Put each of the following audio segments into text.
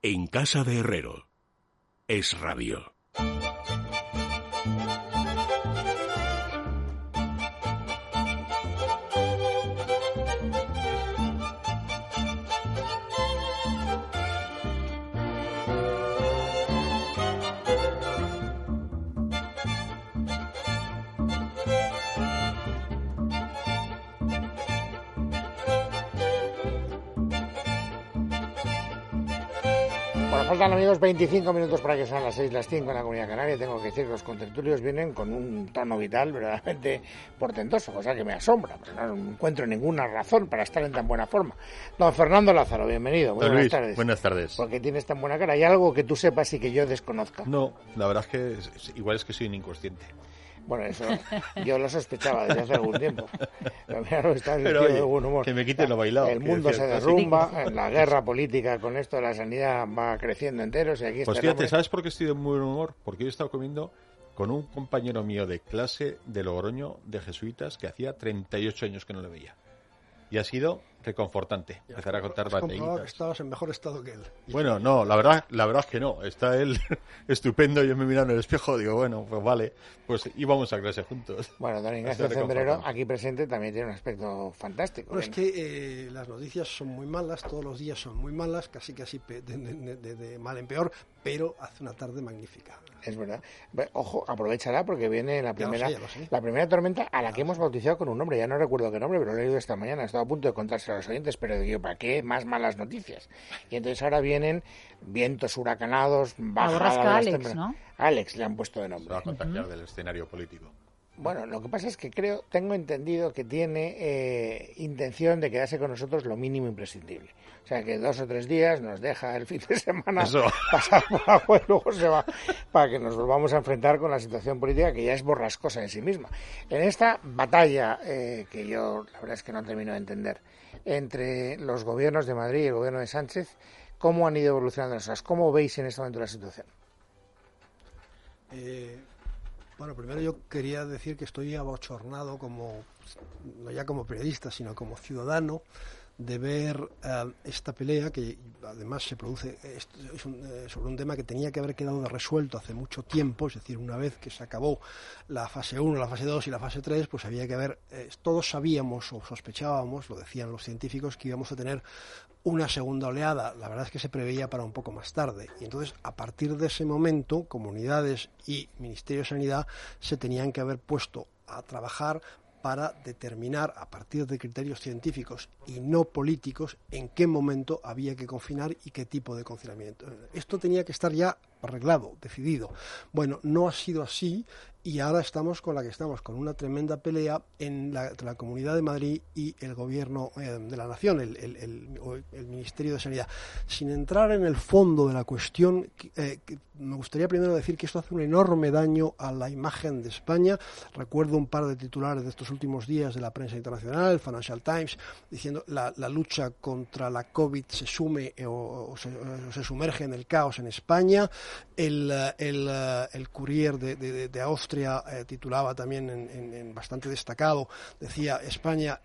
En casa de Herrero. Es Radio. Faltan, amigos, 25 minutos para que sean las 6, las 5 en la Comunidad Canaria. Tengo que decir que los contertulios vienen con un tono vital verdaderamente portentoso, cosa que me asombra, porque no encuentro ninguna razón para estar en tan buena forma. Don Fernando Lázaro, bienvenido. Muy buenas tardes. Buenas tardes. ¿Por qué tienes tan buena cara? ¿Hay algo que tú sepas y que yo desconozca? No, la verdad es que igual es que soy un inconsciente. Bueno, eso yo lo sospechaba desde hace algún tiempo. Pero mira, no estás vestido oye, de buen humor. que me quite lo bailado. El mundo se derrumba, la guerra política con esto de la sanidad va creciendo enteros y aquí pues fíjate, ¿sabes por qué estoy de muy buen humor? Porque yo he estado comiendo con un compañero mío de clase de Logroño, de jesuitas, que hacía 38 años que no le veía. Y ha sido reconfortante empezar a contar batallitas. Que estabas en mejor estado que él. Bueno, no, la verdad es que no. Está él estupendo. Yo me he mirado en el espejo, digo, bueno, pues vale, pues íbamos a clase juntos. Bueno, don Ignacio Cembrero, aquí presente, también tiene un aspecto fantástico. Bueno, es que las noticias son muy malas, todos los días son muy malas, casi de mal en peor, pero hace una tarde magnífica. Es verdad. Ojo, aprovechará porque viene la primera, ya lo sé. La primera tormenta a la que hemos bautizado con un nombre. Ya no recuerdo qué nombre, pero lo he leído esta mañana. He estado a punto de contárselo a los oyentes, pero digo, ¿para qué más malas noticias? Y entonces ahora vienen vientos huracanados, bajadas de Alex, temperaturas. ¿no? Alex le han puesto de nombre. Se va a contagiar del escenario político. Bueno, lo que pasa es que tengo entendido que tiene intención de quedarse con nosotros lo mínimo imprescindible. O sea, que 2 o 3 días nos deja el fin de semana pasar por agua y luego se va para que nos volvamos a enfrentar con la situación política que ya es borrascosa en sí misma. En esta batalla, que yo la verdad es que no termino de entender, entre los gobiernos de Madrid y el gobierno de Sánchez, ¿cómo han ido evolucionando las cosas? ¿Cómo veis en este momento la situación? Bueno, primero yo quería decir que estoy abochornado no ya como periodista, sino como ciudadano, de ver esta pelea que además se produce sobre un tema que tenía que haber quedado resuelto hace mucho tiempo, es decir, una vez que se acabó la fase 1, la fase 2 y la fase 3, pues había que haber, todos sabíamos o sospechábamos, lo decían los científicos, que íbamos a tener una segunda oleada. La verdad es que se preveía para un poco más tarde. Y entonces, a partir de ese momento, comunidades y Ministerio de Sanidad se tenían que haber puesto a trabajar para determinar, a partir de criterios científicos y no políticos, en qué momento había que confinar y qué tipo de confinamiento. Esto tenía que estar ya arreglado, decidido. Bueno, no ha sido así y ahora estamos con la que estamos, con una tremenda pelea entre la Comunidad de Madrid y el Gobierno de la Nación, el Ministerio de Sanidad. Sin entrar en el fondo de la cuestión, me gustaría primero decir que esto hace un enorme daño a la imagen de España. Recuerdo un par de titulares de estos últimos días de la prensa internacional, el Financial Times, diciendo la lucha contra la COVID se sume o se sumerge en el caos en España. El Courier de Austria titulaba también en bastante destacado, decía España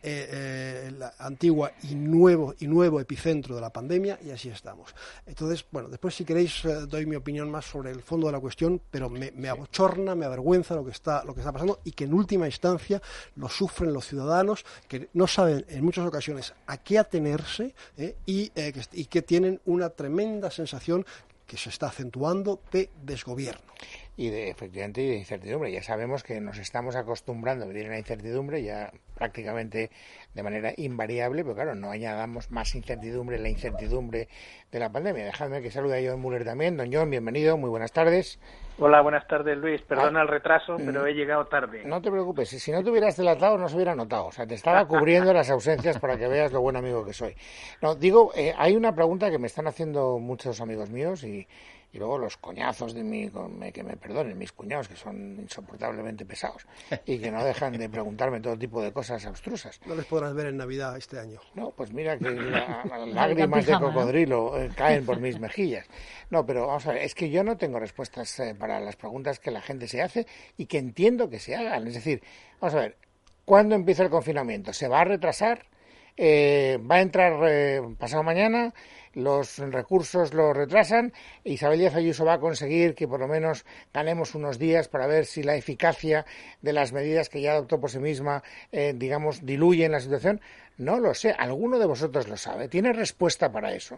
la antigua y nuevo epicentro de la pandemia, y así estamos. Entonces, bueno, después si queréis doy mi opinión más sobre el fondo de la cuestión, pero me abochorna, me avergüenza lo que está pasando y que en última instancia lo sufren los ciudadanos que no saben en muchas ocasiones a qué atenerse y que tienen una tremenda sensación que se está acentuando de desgobierno. Y efectivamente, de incertidumbre. Ya sabemos que nos estamos acostumbrando a vivir en la incertidumbre ya prácticamente de manera invariable, pero claro, no añadamos más incertidumbre en la incertidumbre de la pandemia. Dejadme que salude a John Muller también. Don John, bienvenido, muy buenas tardes. Hola, buenas tardes, Luis. Perdona el retraso, pero he llegado tarde. No te preocupes, si no te hubieras delatado no se hubiera notado. O sea, te estaba cubriendo las ausencias para que veas lo buen amigo que soy. No, digo, hay una pregunta que me están haciendo muchos amigos míos y luego los coñazos que me perdonen, mis cuñados, que son insoportablemente pesados y que no dejan de preguntarme todo tipo de cosas abstrusas. No les podrás ver en Navidad este año. No, pues mira que las lágrimas de cocodrilo caen por mis mejillas. No, pero vamos a ver, es que yo no tengo respuestas para las preguntas que la gente se hace y que entiendo que se hagan. Es decir, vamos a ver, ¿cuándo empieza el confinamiento? ¿Se va a retrasar? va a entrar pasado mañana, los recursos los retrasan, Isabel Díaz Ayuso va a conseguir que por lo menos ganemos unos días para ver si la eficacia de las medidas que ya adoptó por sí misma, digamos, diluyen la situación. No lo sé, alguno de vosotros lo sabe. ¿Tiene respuesta para eso?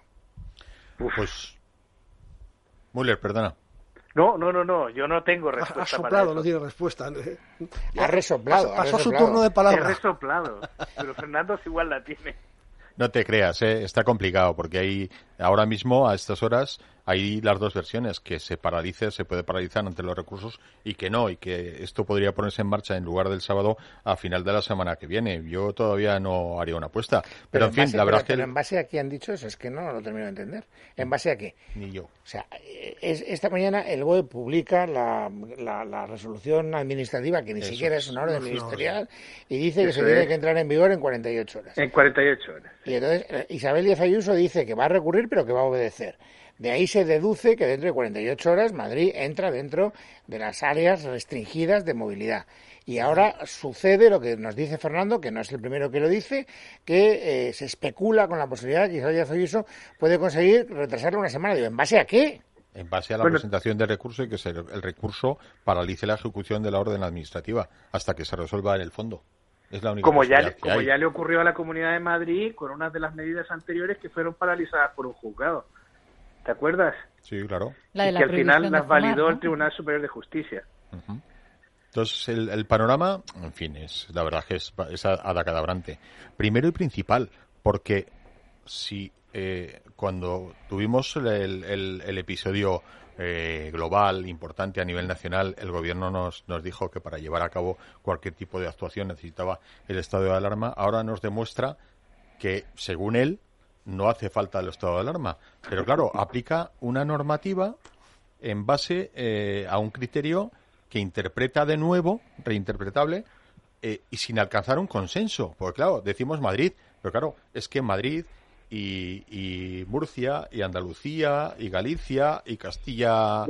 Pues, Müller, perdona. No, yo no tengo respuesta. Ha soplado, para eso. No tiene respuesta. Ha resoplado. Pasó su turno de palabra. He resoplado, pero Fernando igual la tiene. No te creas, está complicado porque hay ahora mismo a estas horas hay las dos versiones, que se puede paralizar ante los recursos y que no, y que esto podría ponerse en marcha en lugar del sábado a final de la semana que viene. Yo todavía no haría una apuesta, pero en fin, la verdad pero en base a qué han dicho eso, es que no lo termino de entender. ¿En base a qué? Ni yo. O sea, esta mañana el BOE publica la resolución administrativa, que ni siquiera es una orden ministerial, y dice que se tiene que entrar en vigor en 48 horas. En 48 horas. Y entonces Isabel Díaz Ayuso dice que va a recurrir, pero que va a obedecer. De ahí se deduce que dentro de 48 horas Madrid entra dentro de las áreas restringidas de movilidad. Y ahora sucede lo que nos dice Fernando, que no es el primero que lo dice, que se especula con la posibilidad de que Isabel Díaz Ayuso puede conseguir retrasarlo una semana. Digo, ¿en base a qué? En base a la presentación del recurso y que el recurso paralice la ejecución de la orden administrativa hasta que se resuelva en el fondo. Es la única posibilidad que hay. Ya le ocurrió a la Comunidad de Madrid con una de las medidas anteriores que fueron paralizadas por un juzgado. ¿Te acuerdas? Sí, claro. La de la y que al final las validó el Tribunal Superior de Justicia. Uh-huh. Entonces, el panorama, en fin, la verdad que es adacadabrante. Primero y principal, porque si cuando tuvimos el episodio global, importante a nivel nacional, el gobierno nos dijo que para llevar a cabo cualquier tipo de actuación necesitaba el estado de alarma. Ahora nos demuestra que, según él, no hace falta el estado de alarma. Pero claro, aplica una normativa en base a un criterio que interpreta de nuevo, reinterpretable, y sin alcanzar un consenso. Porque claro, decimos Madrid, pero claro, es que Madrid y Murcia y Andalucía y Galicia y Castilla...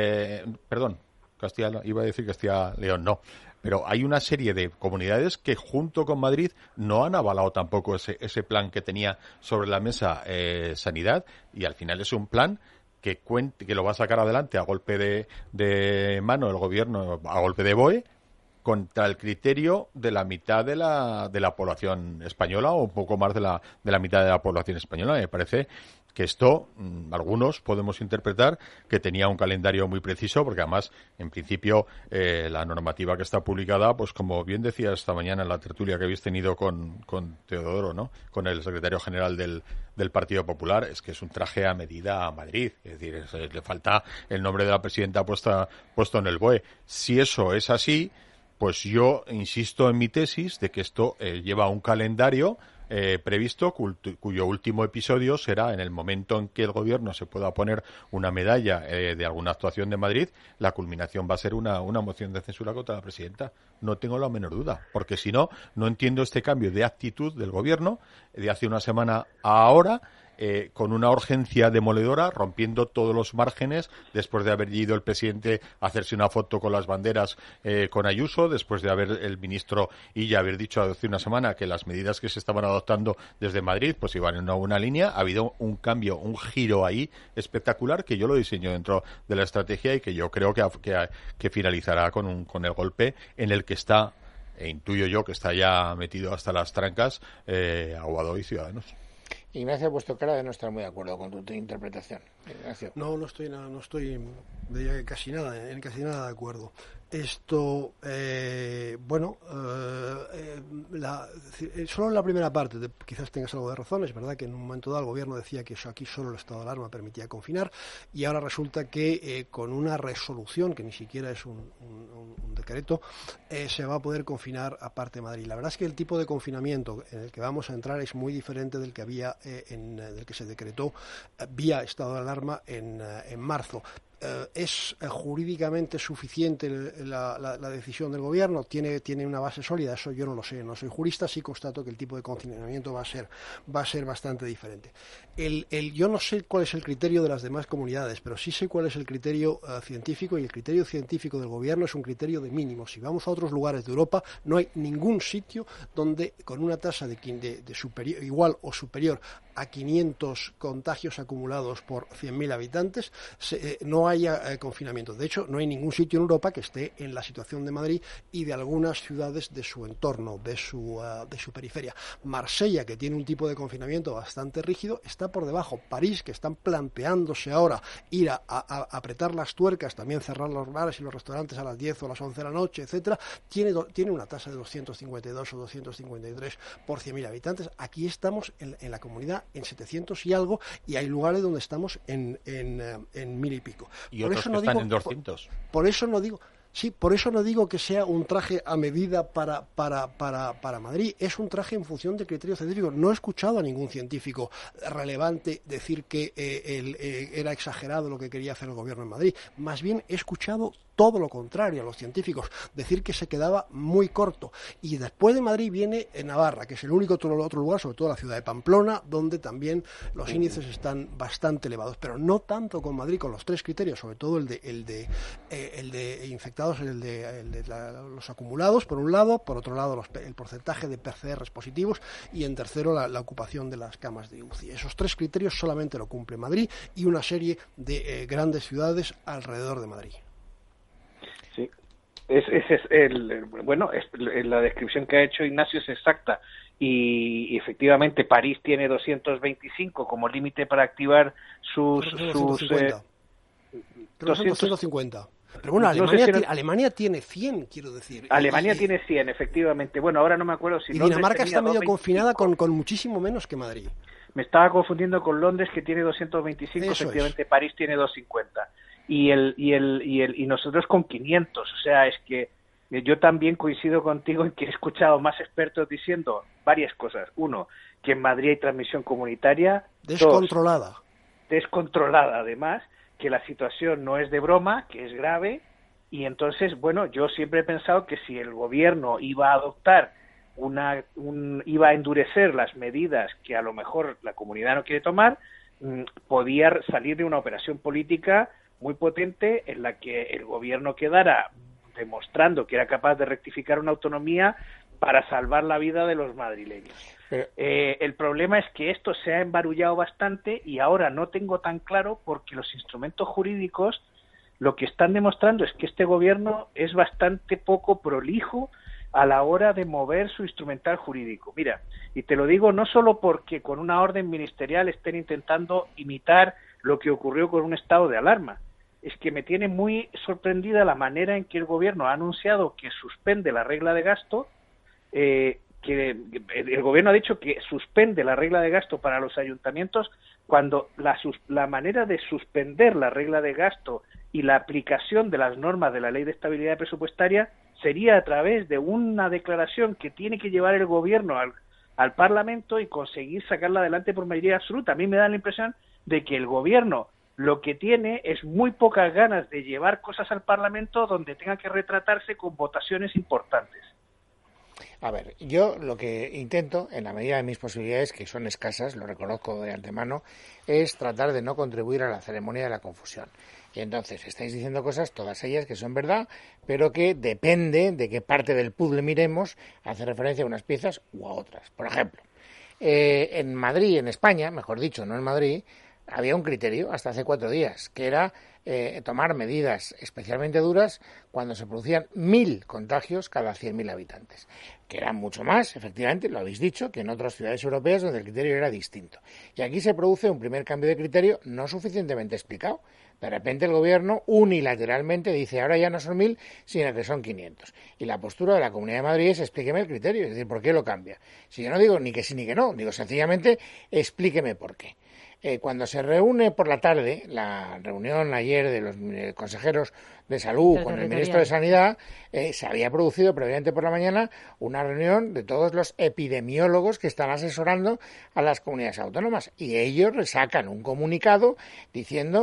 Castilla, iba a decir Castilla-León, no. Pero hay una serie de comunidades que junto con Madrid no han avalado tampoco ese plan que tenía sobre la mesa Sanidad, y al final es un plan que lo va a sacar adelante a golpe de mano el gobierno, a golpe de BOE, contra el criterio de la mitad de la población española, o un poco más de la mitad de la población española. Me parece que esto, algunos podemos interpretar que tenía un calendario muy preciso, porque además, en principio, la normativa que está publicada, pues como bien decía esta mañana en la tertulia que habéis tenido con Teodoro, ¿no?, con el secretario general del Partido Popular, es que es un traje a medida a Madrid. Es decir, le falta el nombre de la presidenta puesto en el BOE. Si eso es así, pues yo insisto en mi tesis de que esto lleva un calendario previsto, cuyo último episodio será en el momento en que el gobierno se pueda poner una medalla de alguna actuación de Madrid. La culminación va a ser una moción de censura contra la presidenta. No tengo la menor duda, porque si no entiendo este cambio de actitud del gobierno de hace una semana a ahora, con una urgencia demoledora, rompiendo todos los márgenes, después de haber ido el presidente a hacerse una foto con las banderas con Ayuso, después de haber el ministro Illa haber dicho hace una semana que las medidas que se estaban adoptando desde Madrid pues iban en una buena línea. Ha habido un cambio, un giro ahí espectacular, que yo lo diseño dentro de la estrategia y que yo creo que finalizará con el golpe en el que está, intuyo yo que está ya metido hasta las trancas, Aguado y Ciudadanos. Ignacio ha puesto cara de no estar muy de acuerdo con tu interpretación. Ignacio. No estoy, diría que casi nada de acuerdo. Esto, solo en la primera parte quizás tengas algo de razón. Es verdad que en un momento dado el gobierno decía que aquí solo el estado de alarma permitía confinar, y ahora resulta que con una resolución, que ni siquiera es un decreto, se va a poder confinar aparte de Madrid. La verdad es que el tipo de confinamiento en el que vamos a entrar es muy diferente del que había del que se decretó vía estado de alarma en marzo. ¿Es jurídicamente suficiente la decisión del gobierno? ¿Tiene una base sólida? Eso yo no lo sé, no soy jurista, sí constato que el tipo de confinamiento va a ser bastante diferente. Yo no sé cuál es el criterio de las demás comunidades, pero sí sé cuál es el criterio científico, y el criterio científico del gobierno es un criterio de mínimos. Si vamos a otros lugares de Europa, no hay ningún sitio donde con una tasa de superior, igual o superior a 500 contagios acumulados por 100.000 habitantes no haya confinamiento. De hecho, no hay ningún sitio en Europa que esté en la situación de Madrid y de algunas ciudades de su entorno, de su periferia. Marsella, que tiene un tipo de confinamiento bastante rígido, está por debajo. París, que están planteándose ahora ir a apretar las tuercas, también cerrar los bares y los restaurantes a las 10 o a las 11 de la noche, etcétera, tiene una tasa de 252 o 253 por 100.000 habitantes. Aquí estamos en la comunidad en 700 y algo, y hay lugares donde estamos en 1.000 y pico. Y por otros eso no que están en 200. Por eso no digo... Sí, por eso no digo que sea un traje a medida para Madrid, es un traje en función de criterios científicos. No he escuchado a ningún científico relevante decir que era exagerado lo que quería hacer el gobierno en Madrid. Más bien he escuchado todo lo contrario a los científicos, decir que se quedaba muy corto. Y después de Madrid viene Navarra, que es el único otro lugar, sobre todo la ciudad de Pamplona, donde también los índices están bastante elevados, pero no tanto con Madrid, con los tres criterios, sobre todo el de infectados, los acumulados, por un lado, por otro lado el porcentaje de PCRs positivos, y en tercero la ocupación de las camas de UCI. Esos tres criterios solamente lo cumple Madrid y una serie de grandes ciudades alrededor de Madrid. Sí, la descripción que ha hecho Ignacio es exacta, y efectivamente París tiene 225 como límite para activar sus 250. Pero bueno, Alemania tiene 100, quiero decir. Alemania tiene 100, efectivamente. Bueno, ahora no me acuerdo si... Y Dinamarca está medio confinada con muchísimo menos que Madrid. Me estaba confundiendo con Londres, que tiene 225, eso efectivamente es. París tiene 250. Y nosotros con 500. O sea, es que yo también coincido contigo en que he escuchado más expertos diciendo varias cosas. Uno, que en Madrid hay transmisión comunitaria. Descontrolada. Dos, descontrolada, además, que la situación no es de broma, que es grave. Y entonces, bueno, yo siempre he pensado que si el gobierno iba a adoptar iba a endurecer las medidas que a lo mejor la comunidad no quiere tomar, podía salir de una operación política muy potente en la que el gobierno quedara demostrando que era capaz de rectificar una autonomía para salvar la vida de los madrileños. El problema es que esto se ha embarullado bastante y ahora no tengo tan claro, porque los instrumentos jurídicos lo que están demostrando es que este gobierno es bastante poco prolijo a la hora de mover su instrumental jurídico. Mira, y te lo digo no solo porque con una orden ministerial estén intentando imitar lo que ocurrió con un estado de alarma, es que me tiene muy sorprendida la manera en que el gobierno ha anunciado que suspende la regla de gasto, que el gobierno ha dicho que suspende la regla de gasto para los ayuntamientos, cuando la manera de suspender la regla de gasto y la aplicación de las normas de la Ley de Estabilidad Presupuestaria sería a través de una declaración que tiene que llevar el gobierno al Parlamento y conseguir sacarla adelante por mayoría absoluta. A mí me da la impresión de que el gobierno lo que tiene es muy pocas ganas de llevar cosas al Parlamento donde tenga que retratarse con votaciones importantes. A ver, yo lo que intento, en la medida de mis posibilidades, que son escasas, lo reconozco de antemano, es tratar de no contribuir a la ceremonia de la confusión. Y entonces estáis diciendo cosas, todas ellas que son verdad, pero que depende de qué parte del puzzle miremos, hace referencia a unas piezas u a otras. Por ejemplo, en Madrid, en España, mejor dicho, no en Madrid, había un criterio hasta hace 4 días, que era tomar medidas especialmente duras cuando se producían 1.000 contagios cada 100.000 habitantes, que eran mucho más, efectivamente, lo habéis dicho, que en otras ciudades europeas donde el criterio era distinto. Y aquí se produce un primer cambio de criterio no suficientemente explicado. De repente el gobierno unilateralmente dice ahora ya no son 1.000, sino que son 500. Y la postura de la Comunidad de Madrid es explíqueme el criterio, es decir, ¿por qué lo cambia? Si yo no digo ni que sí ni que no, digo sencillamente explíqueme por qué. Cuando se reúne por la tarde, la reunión ayer de los consejeros de salud con el ministro de Sanidad, se había producido previamente por la mañana una reunión de todos los epidemiólogos que están asesorando a las comunidades autónomas y ellos sacan un comunicado diciendo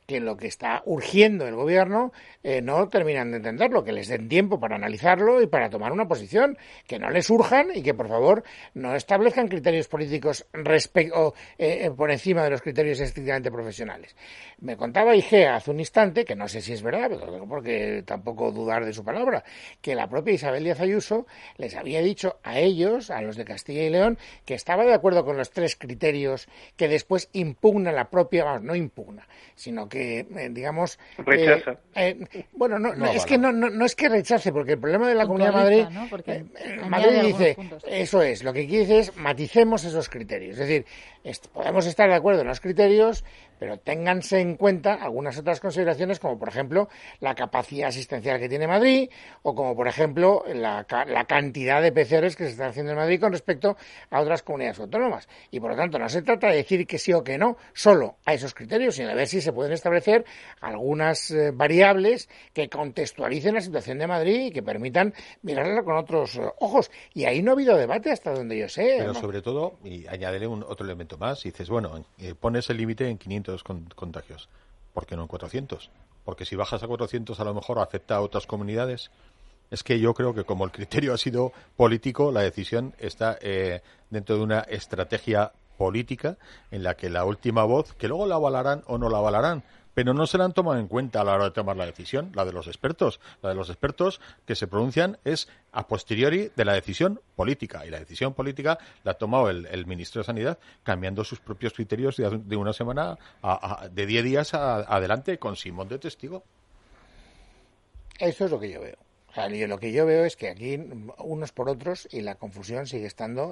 que lo que está urgiendo el gobierno no terminan de entenderlo, que les den tiempo para analizarlo y para tomar una posición, que no les urjan y que por favor no establezcan criterios políticos por encima de los criterios estrictamente profesionales. Me contaba Igea hace un instante, que no sé si es verdad, pero porque tampoco dudar de su palabra, que la propia Isabel Díaz Ayuso les había dicho a ellos, a los de Castilla y León, que estaba de acuerdo con los 3 criterios que después impugna la propia, vamos, no impugna, sino que, digamos... Rechaza. Es que no es que rechace, porque el problema de la Comunidad de Madrid... ¿no? Porque Madrid dice, eso es, lo que dice es maticemos esos criterios. Es decir, podemos estar de acuerdo en los criterios, pero ténganse en cuenta algunas otras consideraciones, como por ejemplo la capacidad asistencial que tiene Madrid, o como por ejemplo la cantidad de PCRs que se están haciendo en Madrid con respecto a otras comunidades autónomas. Y por lo tanto no se trata de decir que sí o que no, solo a esos criterios, sino de ver si se pueden establecer algunas variables que contextualicen la situación de Madrid y que permitan mirarla con otros ojos. Y ahí no ha habido debate hasta donde yo sé. Pero sobre todo, y añádele otro elemento más, y dices, bueno, pones el límite en 500 contagios. ¿Por qué no en 400? Porque si bajas a 400 a lo mejor afecta a otras comunidades. Es que yo creo que como el criterio ha sido político, la decisión está dentro de una estrategia política en la que la última voz, que luego la avalarán o no la avalarán, pero no se la han tomado en cuenta a la hora de tomar la decisión, la de los expertos. La de los expertos que se pronuncian es a posteriori de la decisión política, y la decisión política la ha tomado el ministro de Sanidad cambiando sus propios criterios de una semana de 10 días adelante con Simón de testigo. Eso es lo que yo veo. O sea, lo que yo veo es que aquí unos por otros y la confusión sigue estando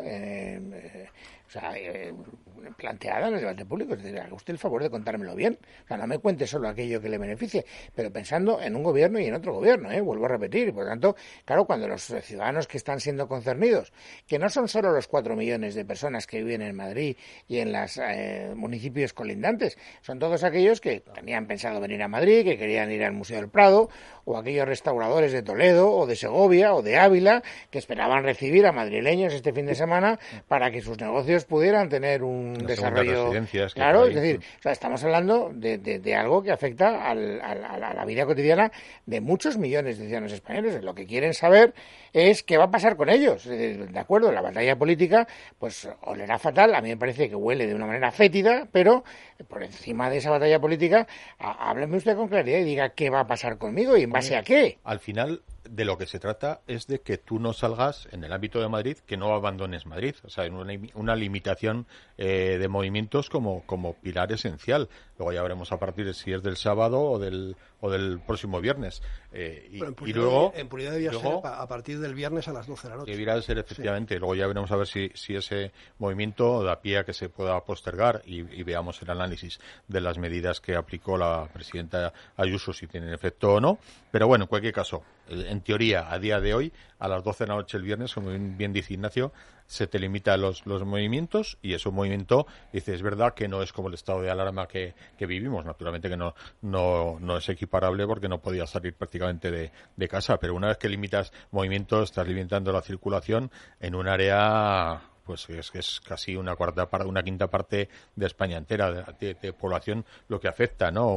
planteada en el debate público. Es decir, haga usted el favor de contármelo bien. O sea, no me cuente solo aquello que le beneficie, pero pensando en un gobierno y en otro gobierno, vuelvo a repetir. Y por lo tanto, claro, cuando los ciudadanos que están siendo concernidos, que no son solo los 4 millones de personas que viven en Madrid y en los municipios colindantes, son todos aquellos que tenían pensado venir a Madrid, que querían ir al Museo del Prado, o aquellos restauradores de Toledo, o de Segovia, o de Ávila, que esperaban recibir a madrileños este fin de semana para que sus negocios pudieran tener un desarrollo. Claro, es decir, o sea, estamos hablando de algo que afecta a la vida cotidiana de muchos millones de ciudadanos españoles. Lo que quieren saber es qué va a pasar con ellos. De acuerdo, la batalla política pues olerá fatal. A mí me parece que huele de una manera fétida, pero por encima de esa batalla política, hábleme usted con claridad y diga qué va a pasar conmigo y en base a qué. Al final, de lo que se trata es de que tú no salgas en el ámbito de Madrid, que no abandones Madrid, o sea, en una limitación de movimientos como pilar esencial. Luego ya veremos a partir de si es del sábado o del próximo viernes. Y luego en Puridad debía ser a partir del viernes a las 12 de la noche. Debiera ser efectivamente. Sí. Luego ya veremos a ver si ese movimiento da pie a que se pueda postergar y veamos el análisis de las medidas que aplicó la presidenta Ayuso, si tienen efecto o no. Pero bueno, en cualquier caso, en teoría, a día de hoy, a las 12 de la noche el viernes, como bien dice Ignacio, se te limita los movimientos, y ese movimiento, dice, es verdad que no es como el estado de alarma que vivimos, naturalmente que no es equiparable porque no podías salir prácticamente de casa, pero una vez que limitas movimientos, estás limitando la circulación en un área pues es casi una quinta parte de España entera de población lo que afecta, ¿no?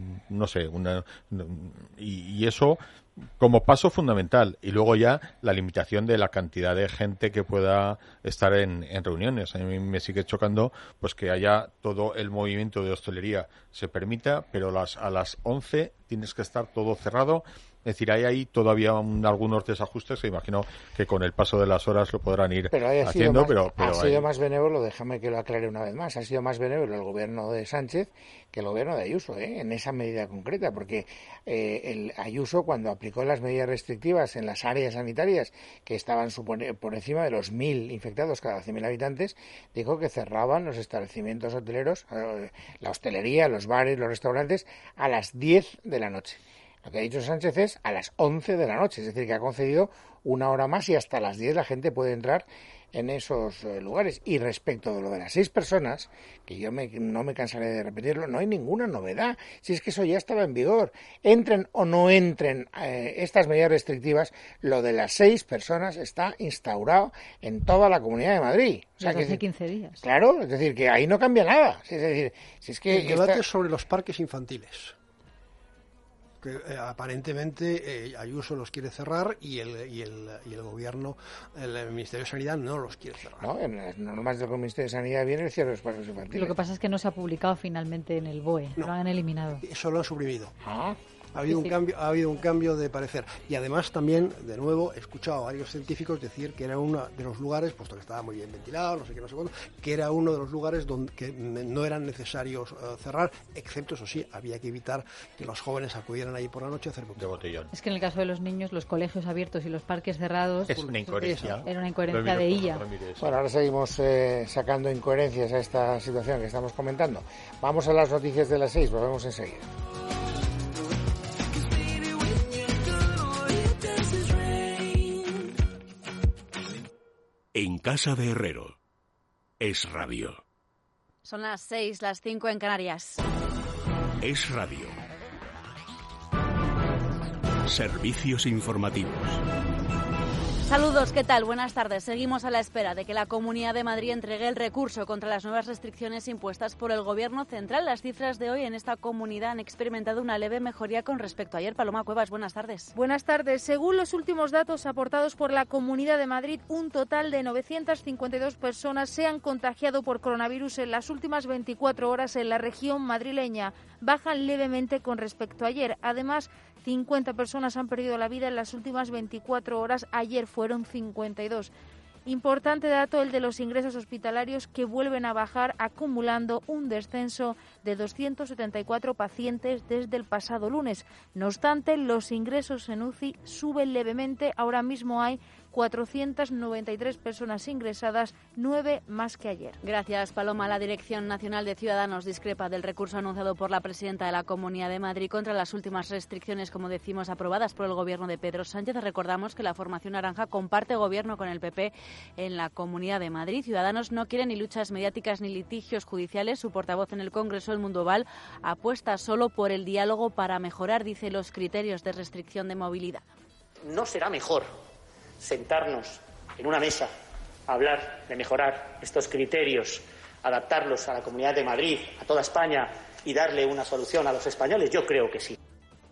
Y eso como paso fundamental, y luego ya la limitación de la cantidad de gente que pueda estar en reuniones. A mí me sigue chocando pues que haya todo el movimiento de hostelería se permita, pero a las 11 tienes que estar todo cerrado. Es decir, hay ahí todavía algunos desajustes que imagino que con el paso de las horas lo podrán ir haciendo. Ha sido más benévolo, déjame que lo aclare una vez más, ha sido más benévolo el gobierno de Sánchez que el gobierno de Ayuso, en esa medida concreta, porque el Ayuso, cuando aplicó las medidas restrictivas en las áreas sanitarias que estaban por encima de los 1.000 infectados cada 100.000 habitantes, dijo que cerraban los establecimientos hoteleros, la hostelería, los bares, los restaurantes, a las 10 de la noche. Lo que ha dicho Sánchez es a las 11 de la noche, es decir, que ha concedido una hora más y hasta las 10 la gente puede entrar en esos lugares. Y respecto de lo de las 6 personas, que yo no me cansaré de repetirlo, no hay ninguna novedad. Si es que eso ya estaba en vigor. Entren o no entren estas medidas restrictivas, lo de las 6 personas está instaurado en toda la Comunidad de Madrid. O sea, desde hace 15 días. Claro, es decir, que ahí no cambia nada. Es decir, si es que el debate es sobre los parques infantiles, que aparentemente Ayuso los quiere cerrar y el gobierno, el Ministerio de Sanidad no los quiere cerrar. No, en las normas del Ministerio de Sanidad viene el cierre de los parques infantiles. Lo que pasa es que no se ha publicado finalmente en el BOE, no, lo han eliminado. Eso lo han suprimido. Ah. Ha habido un cambio de parecer. Y además también, de nuevo, he escuchado a varios científicos decir que era uno de los lugares, puesto que estaba muy bien ventilado, no sé qué, no sé cuándo, que era uno de los lugares donde que no eran necesarios cerrar, excepto, eso sí, había que evitar que los jóvenes acudieran ahí por la noche a hacer de botellón. Es que en el caso de los niños, los colegios abiertos y los parques cerrados... Es una incoherencia. Era una incoherencia de ella. Bueno, ahora seguimos sacando incoherencias a esta situación que estamos comentando. Vamos a las noticias de las 6, volvemos enseguida. En casa de Herrero. Es radio. Son las 6, las 5 en Canarias. Es radio. Servicios informativos. Saludos, ¿qué tal? Buenas tardes. Seguimos a la espera de que la Comunidad de Madrid entregue el recurso contra las nuevas restricciones impuestas por el Gobierno central. Las cifras de hoy en esta comunidad han experimentado una leve mejoría con respecto a ayer. Paloma Cuevas, buenas tardes. Buenas tardes. Según los últimos datos aportados por la Comunidad de Madrid, un total de 952 personas se han contagiado por coronavirus en las últimas 24 horas en la región madrileña. Bajan levemente con respecto a ayer. Además, 50 personas han perdido la vida en las últimas 24 horas. Ayer fueron 52. Importante dato el de los ingresos hospitalarios, que vuelven a bajar, acumulando un descenso de 274 pacientes desde el pasado lunes. No obstante, los ingresos en UCI suben levemente. Ahora mismo hay 493 personas ingresadas, 9 más que ayer. Gracias, Paloma. La Dirección Nacional de Ciudadanos discrepa del recurso anunciado por la presidenta de la Comunidad de Madrid contra las últimas restricciones, como decimos, aprobadas por el gobierno de Pedro Sánchez. Recordamos que la formación naranja comparte gobierno con el PP en la Comunidad de Madrid. Ciudadanos no quiere ni luchas mediáticas ni litigios judiciales. Su portavoz en el Congreso, El Mundo Oval, apuesta solo por el diálogo para mejorar, dice, los criterios de restricción de movilidad. ¿No será mejor sentarnos en una mesa a hablar de mejorar estos criterios, adaptarlos a la Comunidad de Madrid, a toda España y darle una solución a los españoles? Yo creo que sí.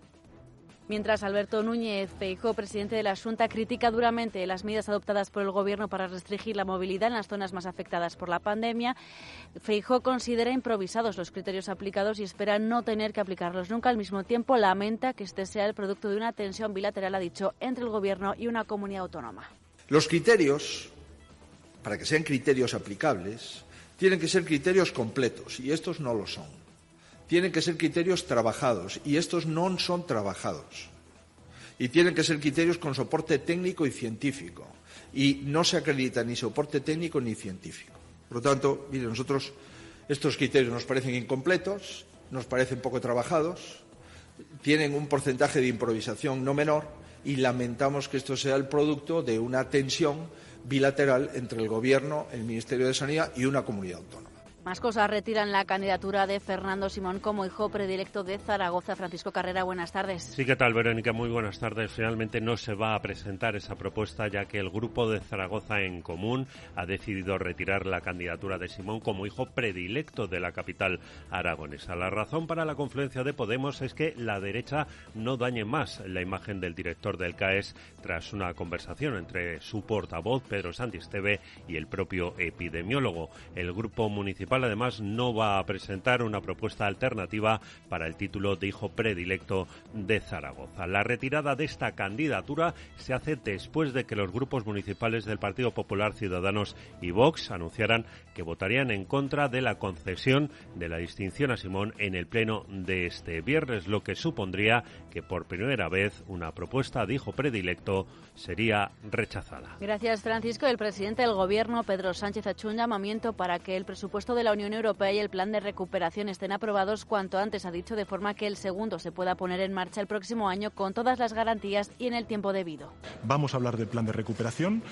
Mientras, Alberto Núñez Feijóo, presidente de la Xunta, critica duramente las medidas adoptadas por el Gobierno para restringir la movilidad en las zonas más afectadas por la pandemia. Feijóo considera improvisados los criterios aplicados y espera no tener que aplicarlos nunca. Al mismo tiempo, lamenta que este sea el producto de una tensión bilateral, ha dicho, entre el Gobierno y una comunidad autónoma. Los criterios, para que sean criterios aplicables, tienen que ser criterios completos, y estos no lo son. Tienen que ser criterios trabajados, y estos no son trabajados. Y tienen que ser criterios con soporte técnico y científico. Y no se acredita ni soporte técnico ni científico. Por lo tanto, miren, nosotros estos criterios nos parecen incompletos, nos parecen poco trabajados, tienen un porcentaje de improvisación no menor, y lamentamos que esto sea el producto de una tensión bilateral entre el Gobierno, el Ministerio de Sanidad y una comunidad autónoma. Más cosas. Retiran la candidatura de Fernando Simón como hijo predilecto de Zaragoza. Francisco Carrera, buenas tardes. Sí, ¿qué tal, Verónica? Muy buenas tardes. Finalmente no se va a presentar esa propuesta, ya que el grupo de Zaragoza en Común ha decidido retirar la candidatura de Simón como hijo predilecto de la capital aragonesa. La razón para la confluencia de Podemos es que la derecha no dañe más la imagen del director del CAES tras una conversación entre su portavoz, Pedro Santisteve, y el propio epidemiólogo. El grupo municipal, además, no va a presentar una propuesta alternativa para el título de hijo predilecto de Zaragoza. La retirada de esta candidatura se hace después de que los grupos municipales del Partido Popular, Ciudadanos y Vox anunciaran que votarían en contra de la concesión de la distinción a Simón en el pleno de este viernes, lo que supondría que por primera vez una propuesta de hijo predilecto sería rechazada. Gracias, Francisco. El presidente del Gobierno, Pedro Sánchez, ha hecho un llamamiento para que el presupuesto de la Unión Europea y el plan de recuperación estén aprobados cuanto antes, ha dicho, de forma que el segundo se pueda poner en marcha el próximo año con todas las garantías y en el tiempo debido. Vamos a hablar del plan de recuperación.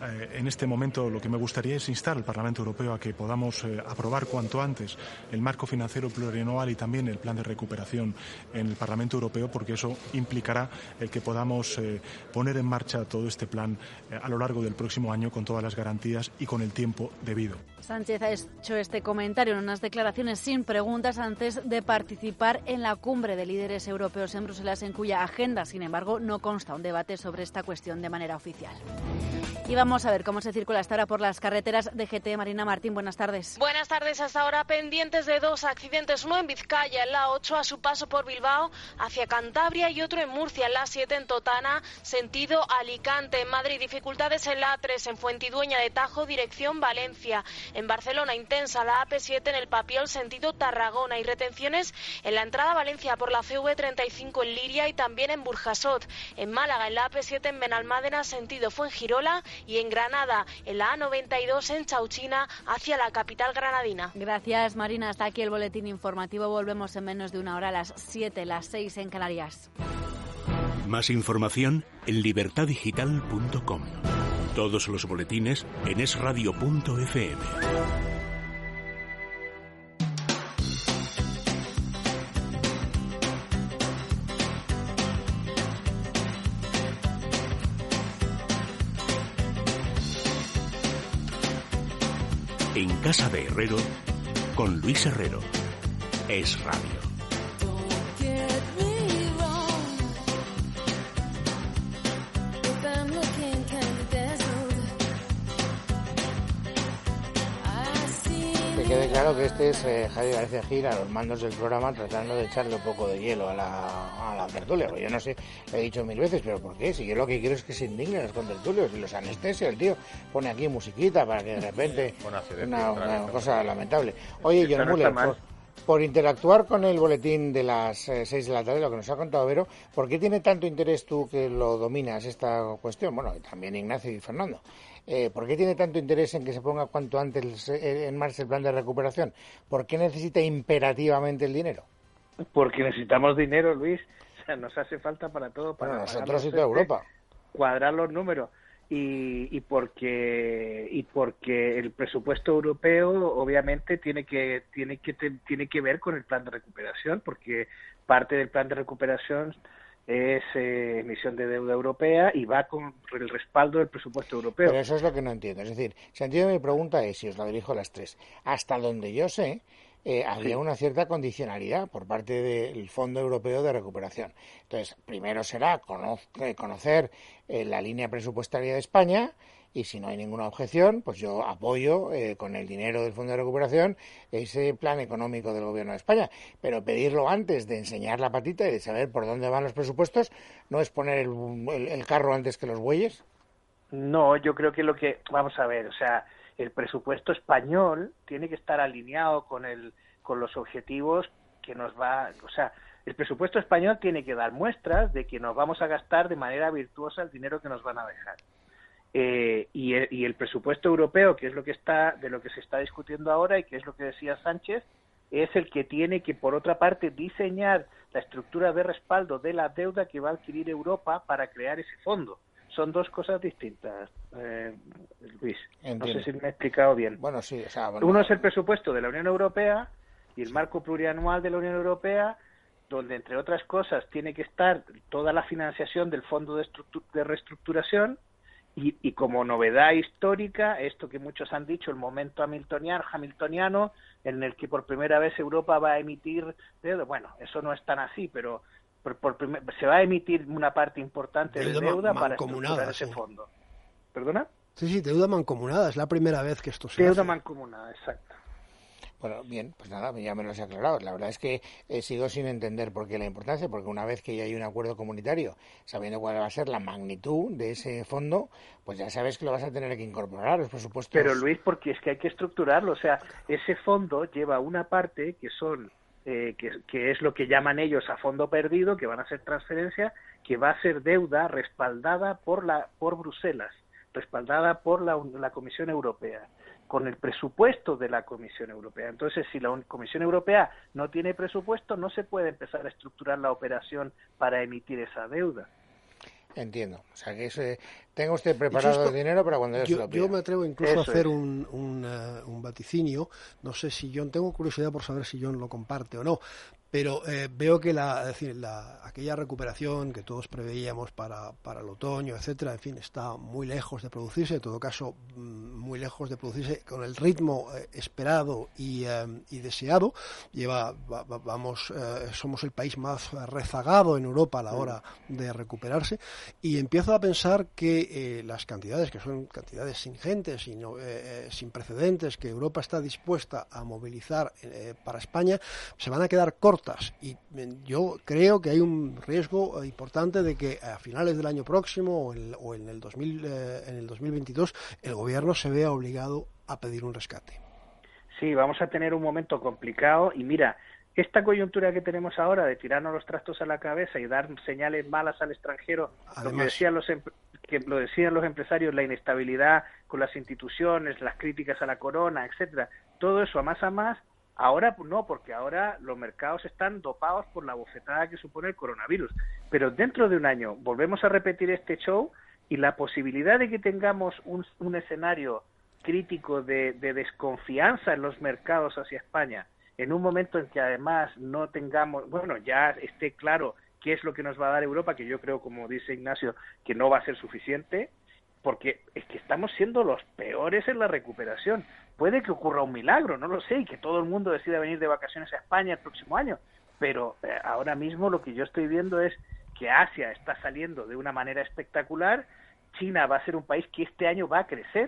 en este momento lo que me gustaría es instar al Parlamento Europeo a que podamos aprobar cuanto antes el marco financiero plurianual y también el plan de recuperación en el Parlamento Europeo, porque eso implicará el que podamos poner en marcha todo este plan a lo largo del próximo año con todas las garantías y con el tiempo debido. Sánchez ha hecho este comentario en unas declaraciones sin preguntas antes de participar en la cumbre de líderes europeos en Bruselas, en cuya agenda, sin embargo, no consta un debate sobre esta cuestión de manera oficial. Y vamos a ver cómo se circula hasta ahora por las carreteras de GT. Marina Martín, buenas tardes. Buenas tardes. Hasta ahora pendientes de 2 accidentes, uno en Vizcaya, en la 8 a su paso por Bilbao hacia Cantabria, y otro en Murcia, en la 7 en Totana, sentido Alicante. En Madrid, dificultades en la A3 en Fuentidueña de Tajo, dirección Valencia. En Barcelona, intensa la AP7 en el Papiol, sentido Tarragona, y retenciones en la entrada a Valencia por la CV35 en Liria y también en Burjasot. En Málaga, en la AP7 en Benalmádena, sentido Fuengirola, y en Granada, en la A92 en Chauchina, hacia la capital granadina. Gracias, Marina. Hasta aquí el boletín informativo. Volvemos en menos de una hora, a las 7, las 6 en Canarias. Más información en libertadigital.com. Todos los boletines en esradio.fm. En Casa de Herrero, con Luis Herrero. Es Radio. Que quede claro que este es Javier García Gil a los mandos del programa, tratando de echarle un poco de hielo a la tertulia. Yo no sé, lo he dicho 1000 veces, pero ¿por qué? Si yo lo que quiero es que se indignen los contertulios y los anestesia. El tío pone aquí musiquita para que de repente una cosa lamentable. Oye, John Muller, por interactuar con el boletín de las 6 de la tarde, lo que nos ha contado Vero, ¿por qué tiene tanto interés tú que lo dominas esta cuestión? Bueno, también Ignacio y Fernando. ¿Por qué tiene tanto interés en que se ponga cuanto antes en marcha el plan de recuperación? ¿Por qué necesita imperativamente el dinero? Porque necesitamos dinero, Luis. O sea, nos hace falta para todo. Para nosotros y toda Europa. Cuadrar los números. Y porque el presupuesto europeo obviamente tiene que ver con el plan de recuperación, porque parte del plan de recuperación es emisión de deuda europea y va con el respaldo del presupuesto europeo. Pero eso es lo que no entiendo. Es decir, el sentido de mi pregunta es, y os la dirijo a las 3, hasta donde yo sé, había una cierta condicionalidad por parte del Fondo Europeo de Recuperación. Entonces, primero será conocer la línea presupuestaria de España, y si no hay ninguna objeción, pues yo apoyo con el dinero del Fondo de Recuperación ese plan económico del Gobierno de España. Pero pedirlo antes de enseñar la patita y de saber por dónde van los presupuestos, ¿no es poner el carro antes que los bueyes? No, yo creo que vamos a ver, o sea, el presupuesto español tiene que estar alineado con los objetivos que nos va, o sea, el presupuesto español tiene que dar muestras de que nos vamos a gastar de manera virtuosa el dinero que nos van a dejar. Y el presupuesto europeo, que es de lo que se está discutiendo ahora y que es lo que decía Sánchez, es el que tiene que, por otra parte, diseñar la estructura de respaldo de la deuda que va a adquirir Europa para crear ese fondo. Son dos cosas distintas, Luis. Entiendo. No sé si me he explicado bien. Bueno, sí. Uno es el presupuesto de la Unión Europea y el marco plurianual de la Unión Europea, donde, entre otras cosas, tiene que estar toda la financiación del Fondo de Reestructuración y como novedad histórica, esto que muchos han dicho, el momento hamiltoniano, en el que por primera vez Europa va a emitir deuda. Bueno, eso no es tan así, pero se va a emitir una parte importante de deuda para estructurar ese fondo. ¿Perdona? Sí, deuda mancomunada, es la primera vez que esto se hace. Deuda mancomunada, exacto. Bueno, bien, pues nada, ya me lo has aclarado. La verdad es que sigo sin entender por qué la importancia, porque una vez que ya hay un acuerdo comunitario, sabiendo cuál va a ser la magnitud de ese fondo, pues ya sabes que lo vas a tener que incorporar, los presupuestos. Pero Luis, porque es que hay que estructurarlo, o sea, ese fondo lleva una parte que son que es lo que llaman ellos a fondo perdido, que van a ser transferencias, que va a ser deuda respaldada por Bruselas, respaldada por la Comisión Europea, con el presupuesto de la Comisión Europea. Entonces, si la Comisión Europea no tiene presupuesto, no se puede empezar a estructurar la operación para emitir esa deuda. Entiendo. O sea, que tenga usted preparado el dinero para cuando yo se lo pida. Yo me atrevo incluso a hacer un vaticinio. No sé si John, tengo curiosidad por saber si John lo comparte o no, pero veo que aquella recuperación que todos preveíamos para el otoño, etcétera, en fin, está muy lejos de producirse, en todo caso muy lejos de producirse con el ritmo esperado y deseado. Somos el país más rezagado en Europa a la hora de recuperarse, y empiezo a pensar que las cantidades, que son cantidades ingentes y sin precedentes, que Europa está dispuesta a movilizar para España, se van a quedar cortas. Y yo creo que hay un riesgo importante de que a finales del año próximo o en el 2022 el gobierno se vea obligado a pedir un rescate. Sí, vamos a tener un momento complicado, y mira, esta coyuntura que tenemos ahora de tirarnos los trastos a la cabeza y dar señales malas al extranjero, además, lo decían los empresarios, la inestabilidad con las instituciones, las críticas a la corona, etcétera, todo eso a más. Ahora no, porque ahora los mercados están dopados por la bofetada que supone el coronavirus. Pero dentro de un año volvemos a repetir este show, y la posibilidad de que tengamos un escenario crítico de desconfianza en los mercados hacia España, en un momento en que además no tengamos, ya esté claro qué es lo que nos va a dar Europa, que yo creo, como dice Ignacio, que no va a ser suficiente, porque es que estamos siendo los peores en la recuperación. Puede que ocurra un milagro, no lo sé, y que todo el mundo decida venir de vacaciones a España el próximo año, pero ahora mismo lo que yo estoy viendo es que Asia está saliendo de una manera espectacular. China va a ser un país que este año va a crecer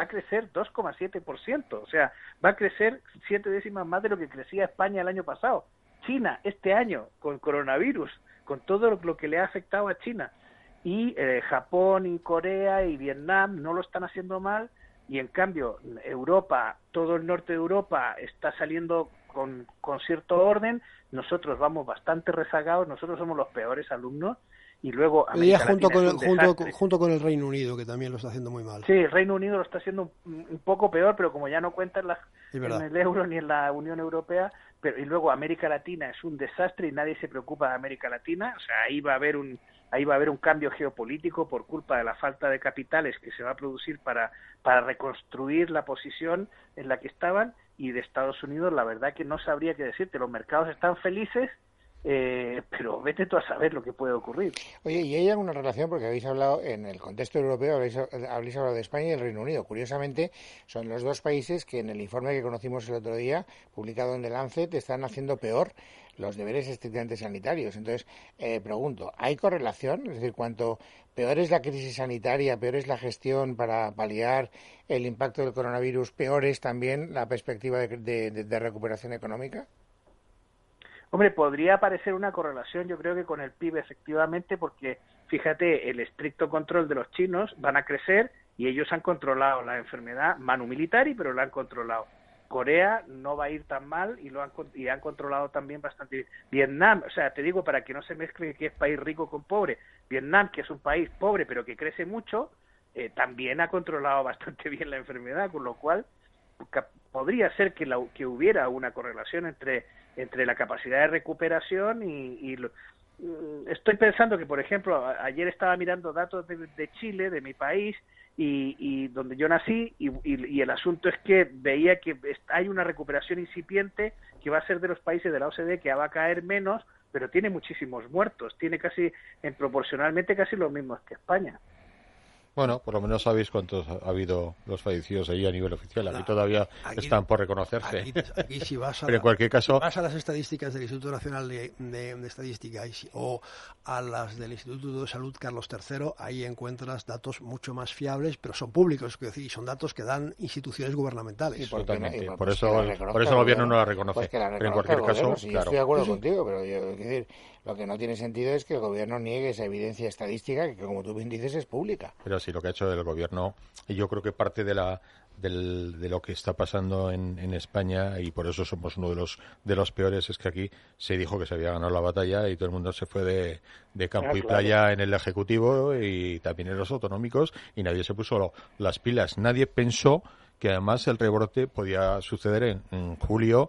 2,7%, o sea, va a crecer 7 décimas más de lo que crecía España el año pasado. China, este año, con coronavirus, con todo lo que le ha afectado a China, y Japón y Corea y Vietnam no lo están haciendo mal, y en cambio Europa, todo el norte de Europa está saliendo con cierto orden. Nosotros vamos bastante rezagados, nosotros somos los peores alumnos, y luego América junto con el Reino Unido, que también lo está haciendo muy mal. Sí, el Reino Unido lo está haciendo un poco peor, pero como ya no cuenta en el euro ni en la Unión Europea, y luego América Latina es un desastre y nadie se preocupa de América Latina. O sea, ahí va a haber un cambio geopolítico por culpa de la falta de capitales que se va a producir para reconstruir la posición en la que estaban. Y de Estados Unidos, la verdad que no sabría qué decirte. Los mercados están felices, pero vete tú a saber lo que puede ocurrir. Oye, ¿y hay alguna relación? Porque habéis hablado, en el contexto europeo, habéis hablado de España y el Reino Unido. Curiosamente, son los dos países que en el informe que conocimos el otro día, publicado en The Lancet, están haciendo peor los deberes estrictamente sanitarios. Entonces, pregunto, ¿hay correlación? Es decir, cuanto peor es la crisis sanitaria, peor es la gestión para paliar el impacto del coronavirus, peor es también la perspectiva de recuperación económica. Hombre, podría parecer una correlación, yo creo que con el PIB efectivamente, porque fíjate, el estricto control de los chinos van a crecer y ellos han controlado la enfermedad manu militari, pero la han controlado. Corea no va a ir tan mal y han controlado también bastante bien. Vietnam, o sea, te digo para que no se mezcle que es país rico con pobre. Vietnam, que es un país pobre pero que crece mucho, también ha controlado bastante bien la enfermedad, con lo cual podría ser que hubiera una correlación entre la capacidad de recuperación y estoy pensando que, por ejemplo, ayer estaba mirando datos de Chile, de mi país, y donde yo nací, y el asunto es que veía que hay una recuperación incipiente que va a ser de los países de la OCDE, que va a caer menos, pero tiene muchísimos muertos, tiene proporcionalmente casi los mismos que España. Bueno, por lo menos sabéis cuántos ha habido los fallecidos allí a nivel oficial. Aquí todavía están por reconocerse. Aquí si vas pero en cualquier caso, si vas a las estadísticas del Instituto Nacional de Estadística o a las del Instituto de Salud Carlos III, ahí encuentras datos mucho más fiables, pero son públicos, es decir, son datos que dan instituciones gubernamentales. Totalmente. Por eso el gobierno no la reconoce. Pero en cualquier caso, claro. Yo estoy de acuerdo contigo, pero es decir, lo que no tiene sentido es que el gobierno niegue esa evidencia estadística que, como tú bien dices, es pública. Pero sí, lo que ha hecho el gobierno, y yo creo que parte de lo que está pasando en España, y por eso somos uno de los peores, es que aquí se dijo que se había ganado la batalla y todo el mundo se fue de campo y playa en el Ejecutivo y también en los autonómicos, y nadie se puso las pilas. Nadie pensó que además el rebrote podía suceder en julio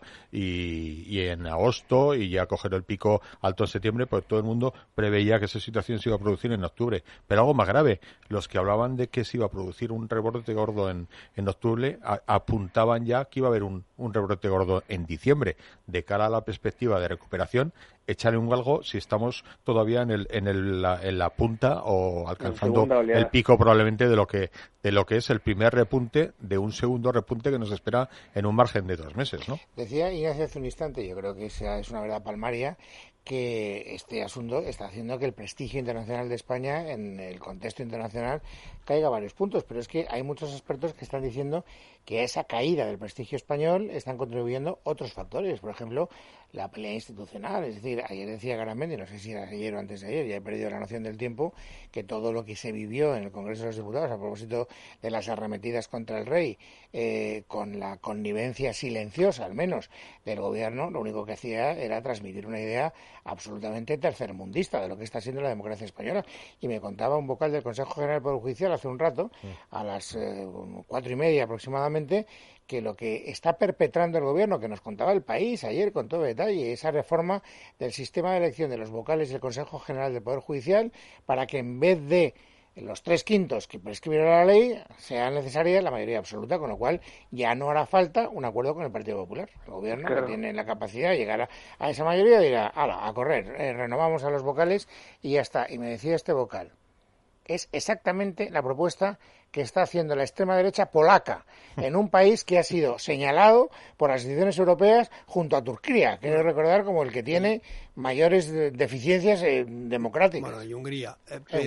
y en agosto, y ya coger el pico alto en septiembre, pues todo el mundo preveía que esa situación se iba a producir en octubre. Pero algo más grave, los que hablaban de que se iba a producir un rebrote gordo en octubre, apuntaban ya que iba a haber un rebrote gordo en diciembre. De cara a la perspectiva de recuperación, echarle un galgo si estamos todavía en la punta o alcanzando el pico probablemente de lo que es el primer repunte de un segundo repunte que nos espera en un margen de 2 meses, ¿no? Decía Ignacio hace un instante, yo creo que esa es una verdad palmaria, que este asunto está haciendo que el prestigio internacional de España en el contexto internacional caiga a varios puntos, pero es que hay muchos expertos que están diciendo que a esa caída del prestigio español están contribuyendo otros factores, por ejemplo, la pelea institucional. Es decir, ayer decía Garamendi, no sé si era ayer o antes de ayer, ya he perdido la noción del tiempo, que todo lo que se vivió en el Congreso de los Diputados a propósito de las arremetidas contra el rey, con la connivencia silenciosa, al menos, del gobierno, lo único que hacía era transmitir una idea absolutamente tercermundista de lo que está siendo la democracia española. Y me contaba un vocal del Consejo General del Poder Judicial hace un rato, a las 4:30 aproximadamente, que lo que está perpetrando el gobierno, que nos contaba El País ayer con todo detalle, esa reforma del sistema de elección de los vocales del Consejo General del Poder Judicial, para que en vez de los 3/5 que prescribe la ley sea necesaria la mayoría absoluta, con lo cual ya no hará falta un acuerdo con el Partido Popular. El gobierno, claro, que tiene la capacidad de llegar a esa mayoría, dirá, hala, a correr, renovamos a los vocales y ya está. Y me decía este vocal, es exactamente la propuesta que está haciendo la extrema derecha polaca en un país que ha sido señalado por las instituciones europeas junto a Turquía, quiero recordar, como el que tiene mayores deficiencias democráticas. Bueno, y Hungría.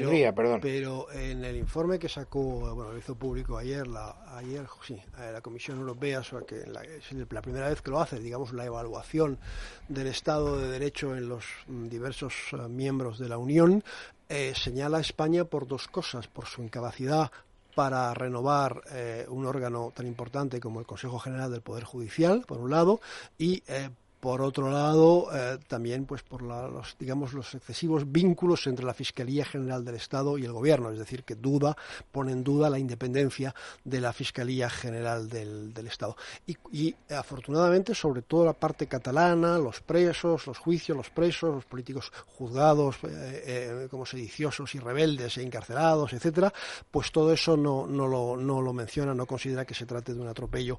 Pero en el informe que sacó, lo hizo público ayer la Comisión Europea, o sea, que es la primera vez que lo hace, digamos, la evaluación del Estado de Derecho en los diversos miembros de la Unión, señala a España por 2 cosas: por su incapacidad para renovar un órgano tan importante como el Consejo General del Poder Judicial, por un lado, y por otro lado, también pues por los excesivos vínculos entre la Fiscalía General del Estado y el Gobierno, es decir, que pone en duda la independencia de la Fiscalía General del Estado. Y afortunadamente, sobre todo la parte catalana, los presos, los juicios, los presos, los políticos juzgados como sediciosos y rebeldes e encarcelados, etcétera, pues todo eso no lo menciona, no considera que se trate de un atropello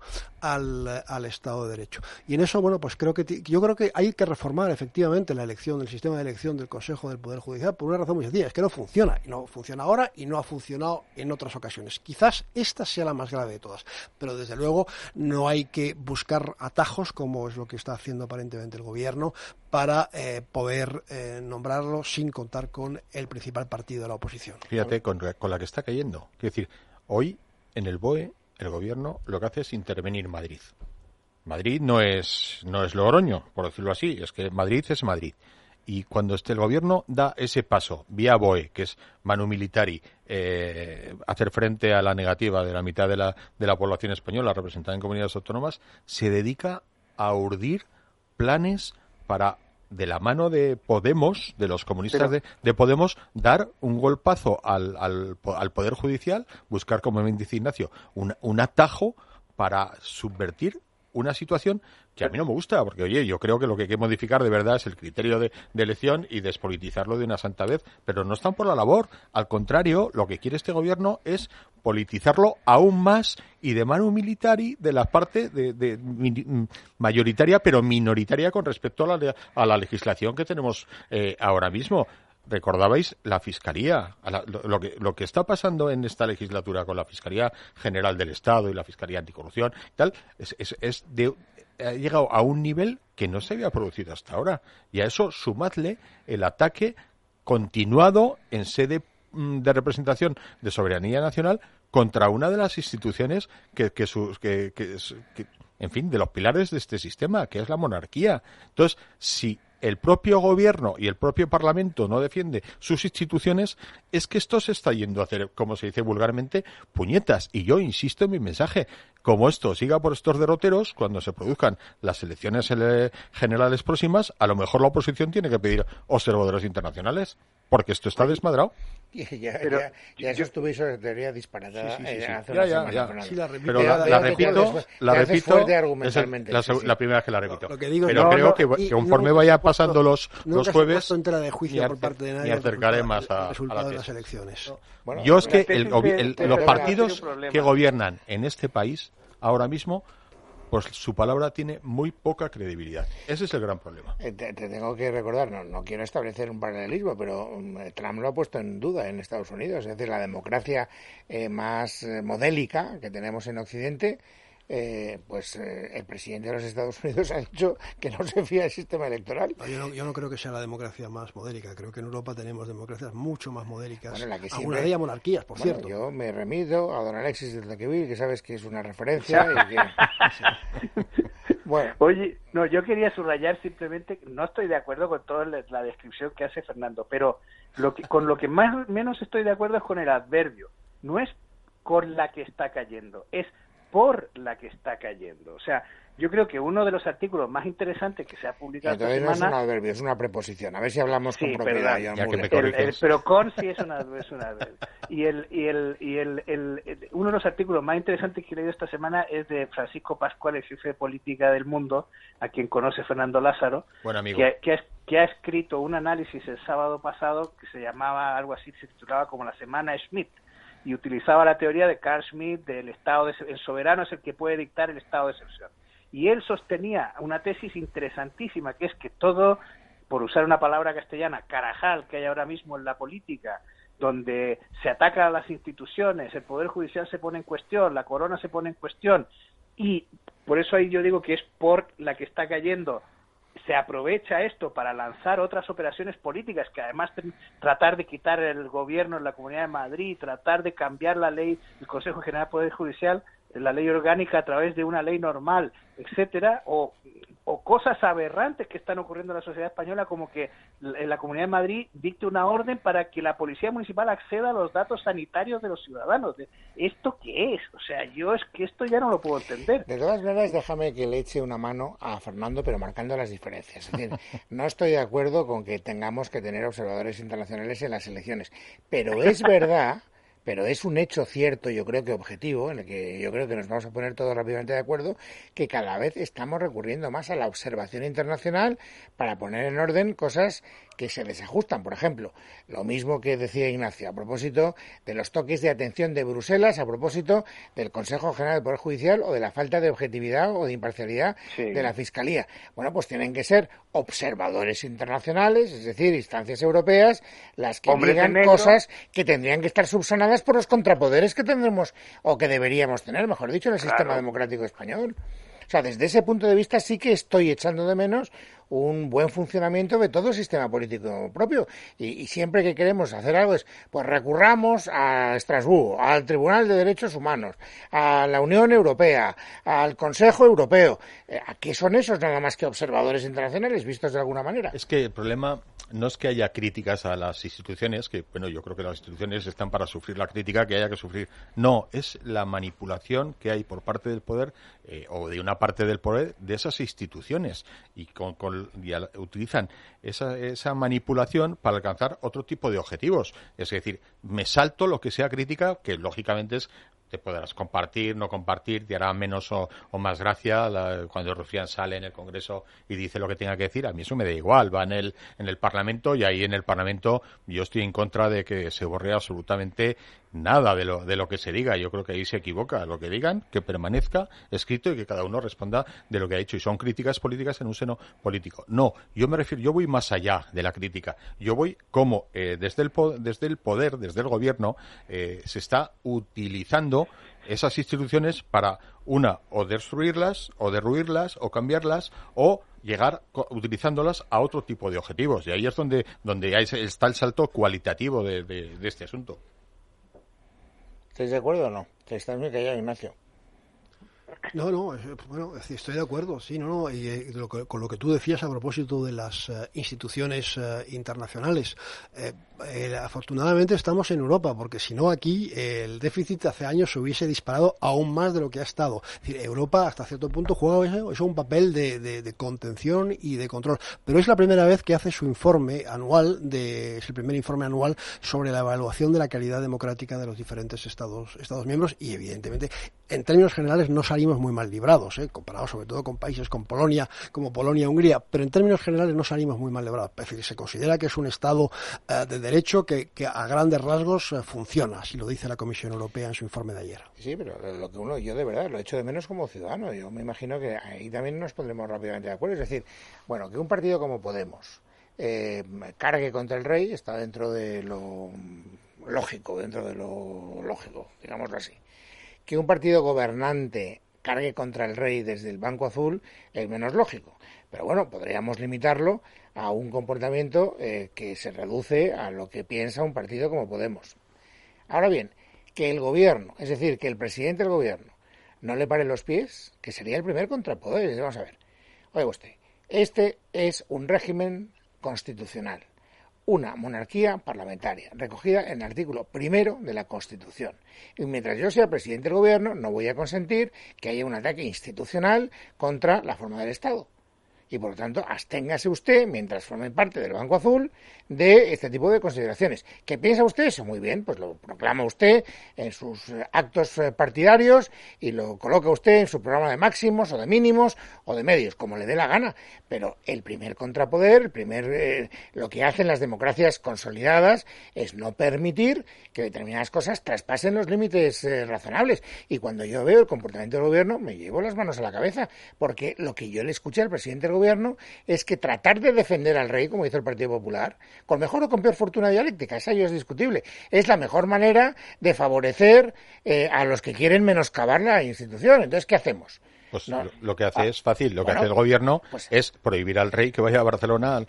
al Estado de Derecho. Y en eso, pues yo creo que hay que reformar efectivamente el sistema de elección del Consejo del Poder Judicial por una razón muy sencilla: es que no funciona, y no funciona ahora y no ha funcionado en otras ocasiones. Quizás esta sea la más grave de todas, pero desde luego no hay que buscar atajos, como es lo que está haciendo aparentemente el Gobierno, para poder nombrarlo sin contar con el principal partido de la oposición. Fíjate, con la que está cayendo. Quiero decir, hoy en el BOE el Gobierno lo que hace es intervenir Madrid. Madrid no es Logroño, por decirlo así, es que Madrid es Madrid. Y cuando el gobierno da ese paso vía BOE, que es manu militari, hacer frente a la negativa de la mitad de la población española representada en comunidades autónomas, se dedica a urdir planes para, de la mano de Podemos, de los comunistas de Podemos, dar un golpazo al Poder Judicial, buscar, como me dice Ignacio, un atajo para subvertir una situación que a mí no me gusta, porque, oye, yo creo que lo que hay que modificar de verdad es el criterio de elección y despolitizarlo de una santa vez, pero no están por la labor. Al contrario, lo que quiere este gobierno es politizarlo aún más y de mano militari de la parte mayoritaria, pero minoritaria con respecto a la legislación que tenemos ahora mismo. Recordabais la Fiscalía, lo que está pasando en esta legislatura con la Fiscalía General del Estado y la Fiscalía Anticorrupción y tal, ha llegado a un nivel que no se había producido hasta ahora. Y a eso sumadle el ataque continuado en sede de representación de soberanía nacional contra una de las instituciones que en fin, de los pilares de este sistema, que es la monarquía. Entonces, si el propio gobierno y el propio Parlamento no defiende sus instituciones, es que esto se está yendo a hacer, como se dice vulgarmente, puñetas. Y yo insisto en mi mensaje: como esto siga por estos derroteros, cuando se produzcan las elecciones generales próximas, a lo mejor la oposición tiene que pedir observadores internacionales. porque esto está desmadrado. Ya eso estuve sobre teoría disparatada hace una semana. Sí, pero la repito, es la primera vez que la repito. Pero creo que conforme vaya pasando los jueves, en tela de juicio por parte de nadie me acercaré más a las elecciones. Yo es que los partidos que gobiernan en este país ahora mismo, pues su palabra tiene muy poca credibilidad. Ese es el gran problema. Te tengo que recordar, no quiero establecer un paralelismo, pero Trump lo ha puesto en duda en Estados Unidos. Es decir, la democracia más modélica que tenemos en Occidente, el presidente de los Estados Unidos ha dicho que no se fía del sistema electoral. Yo no creo que sea la democracia más modélica. Creo que en Europa tenemos democracias mucho más modélicas. Bueno, algunas de ellas monarquías, por cierto. Yo me remito a don Alexis de Tocqueville, que sabes que es una referencia. Bueno. Oye, no, yo quería subrayar simplemente, no estoy de acuerdo con toda la descripción que hace Fernando, pero con lo que más menos estoy de acuerdo es con el adverbio. No es con la que está cayendo, es por la que está cayendo. O sea, yo creo que uno de los artículos más interesantes que se ha publicado esta semana... No es un adverbio, es una preposición. A ver si hablamos con propiedad. Pero con sí es un adverbio. Y uno de los artículos más interesantes que he leído esta semana es de Francisco Pascual, el jefe de política del Mundo, a quien conoce Fernando Lázaro, buen amigo, que ha escrito un análisis el sábado pasado que se llamaba algo así, se titulaba como la Semana Schmidt, y utilizaba la teoría de Carl Schmitt del estado el soberano es el que puede dictar el estado de excepción. Y él sostenía una tesis interesantísima, que es que todo, por usar una palabra castellana, carajal que hay ahora mismo en la política, donde se ataca a las instituciones, el Poder Judicial se pone en cuestión, la corona se pone en cuestión, y por eso ahí yo digo que es por la que está cayendo. Se aprovecha esto para lanzar otras operaciones políticas que además tratar de quitar el gobierno en la Comunidad de Madrid, tratar de cambiar la ley del Consejo General del Poder Judicial, la ley orgánica a través de una ley normal, etcétera, o cosas aberrantes que están ocurriendo en la sociedad española, como que en la Comunidad de Madrid dicte una orden para que la Policía Municipal acceda a los datos sanitarios de los ciudadanos. ¿Esto qué es? O sea, yo es que esto ya no lo puedo entender. De todas maneras, déjame que le eche una mano a Fernando, pero marcando las diferencias. Es decir, no estoy de acuerdo con que tengamos que tener observadores internacionales en las elecciones, pero es verdad... Pero es un hecho cierto, yo creo que objetivo, en el que yo creo que nos vamos a poner todos rápidamente de acuerdo, que cada vez estamos recurriendo más a la observación internacional para poner en orden cosas que se desajustan. Por ejemplo, lo mismo que decía Ignacio, a propósito de los toques de atención de Bruselas, a propósito del Consejo General del Poder Judicial o de la falta de objetividad o de imparcialidad de la Fiscalía. Bueno, pues tienen que ser observadores internacionales, es decir, instancias europeas, las que digan cosas que tendrían que estar subsanadas por los contrapoderes que tendremos o que deberíamos tener, mejor dicho, en el sistema democrático español. O sea, desde ese punto de vista sí que estoy echando de menos un buen funcionamiento de todo el sistema político propio. Y siempre que queremos hacer algo pues recurramos a Estrasburgo, al Tribunal de Derechos Humanos, a la Unión Europea, al Consejo Europeo. ¿A qué son esos nada más que observadores internacionales vistos de alguna manera? Es que el problema no es que haya críticas a las instituciones, que bueno, yo creo que las instituciones están para sufrir la crítica que haya que sufrir. No, es la manipulación que hay por parte del poder o de una parte del poder de esas instituciones y utilizan esa manipulación para alcanzar otro tipo de objetivos. Es decir, me salto lo que sea crítica, que lógicamente te podrás compartir, no compartir, te hará menos o más gracia cuando Rufián sale en el Congreso y dice lo que tenga que decir. A mí eso me da igual, va en el Parlamento, y ahí en el Parlamento yo estoy en contra de que se borre absolutamente nada de lo que se diga. Yo creo que ahí se equivoca. Lo que digan, que permanezca escrito y que cada uno responda de lo que ha dicho. Y son críticas políticas en un seno político. No, yo voy más allá de la crítica. Yo voy como desde el poder, desde el gobierno, se está utilizando esas instituciones para o destruirlas, o derruirlas, o cambiarlas, o llegar utilizándolas a otro tipo de objetivos. Y ahí es donde está el salto cualitativo de este asunto. ¿Estáis de acuerdo o no? Estás muy callado, Ignacio. No, bueno, estoy de acuerdo, sí, y con lo que tú decías a propósito de las instituciones internacionales, afortunadamente estamos en Europa, porque si no aquí el déficit hace años se hubiese disparado aún más de lo que ha estado. Es decir, Europa hasta cierto punto juega eso un papel de contención y de control, pero es la primera vez que hace su informe anual, es el primer informe anual sobre la evaluación de la calidad democrática de los diferentes Estados miembros, y evidentemente en términos generales no salimos muy mal librados, comparados sobre todo con países como Polonia, Hungría, pero en términos generales no salimos muy mal librados. Es decir, se considera que es un Estado de derecho que a grandes rasgos funciona, así lo dice la Comisión Europea en su informe de ayer. Sí, pero yo de verdad lo echo de menos como ciudadano. Yo me imagino que ahí también nos pondremos rápidamente de acuerdo. Es decir, bueno, que un partido como Podemos cargue contra el rey está dentro de lo lógico, digámoslo así. Que un partido gobernante cargue contra el rey desde el Banco Azul es menos lógico. Pero bueno, podríamos limitarlo a un comportamiento que se reduce a lo que piensa un partido como Podemos. Ahora bien, que el gobierno, es decir, que el presidente del gobierno no le pare los pies, que sería el primer contrapoder. Vamos a ver, oiga usted, este es un régimen constitucional, una monarquía parlamentaria, recogida en el artículo 1 de la Constitución. Y mientras yo sea presidente del gobierno, no voy a consentir que haya un ataque institucional contra la forma del Estado. Y por lo tanto, absténgase usted, mientras forme parte del Banco Azul, de este tipo de consideraciones. ¿Qué piensa usted? Eso muy bien, pues lo proclama usted en sus actos partidarios y lo coloca usted en su programa de máximos o de mínimos o de medios, como le dé la gana. Pero el primer contrapoder, lo que hacen las democracias consolidadas es no permitir que determinadas cosas traspasen los límites razonables. Y cuando yo veo el comportamiento del gobierno, me llevo las manos a la cabeza, porque lo que yo le escuché al presidente del gobierno es que tratar de defender al rey, como hizo el Partido Popular, con mejor o con peor fortuna dialéctica, esa yo es discutible, es la mejor manera de favorecer a los que quieren menoscabar la institución. Entonces, ¿qué hacemos? Pues no, lo que hace es fácil, lo que hace el gobierno es prohibir al rey que vaya a Barcelona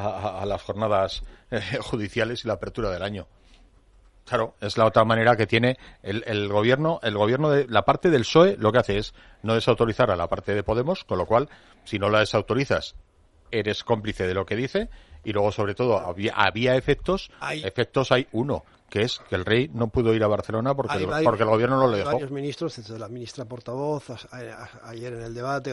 a las jornadas judiciales y la apertura del año. Claro, es la otra manera que tiene el gobierno de la parte del PSOE. Lo que hace es no desautorizar a la parte de Podemos, con lo cual, si no la desautorizas, eres cómplice de lo que dice. Y luego, sobre todo, había efectos hay uno, que es que el rey no pudo ir a Barcelona porque el gobierno no le dejó. Varios ministros, desde la ministra portavoz, ayer en el debate,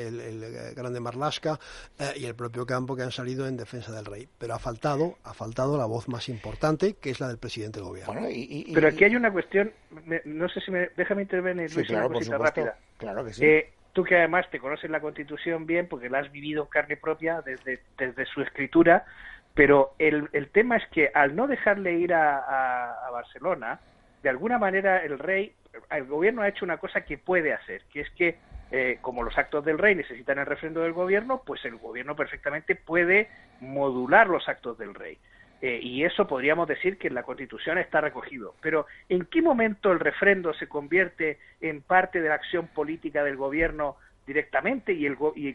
el grande Marlaska y el propio Campo, que han salido en defensa del rey. Pero ha faltado la voz más importante, que es la del presidente del gobierno. Bueno, pero aquí hay una cuestión, no sé si déjame intervenir, Luis, claro, una cosita rápida. Claro que sí. Tú que además te conoces la Constitución bien, porque la has vivido en carne propia desde su escritura, pero el tema es que al no dejarle ir a Barcelona, de alguna manera el gobierno ha hecho una cosa que puede hacer, que es que como los actos del rey necesitan el refrendo del gobierno, pues el gobierno perfectamente puede modular los actos del rey. Y eso podríamos decir que en la Constitución está recogido. Pero ¿en qué momento el refrendo se convierte en parte de la acción política del gobierno directamente y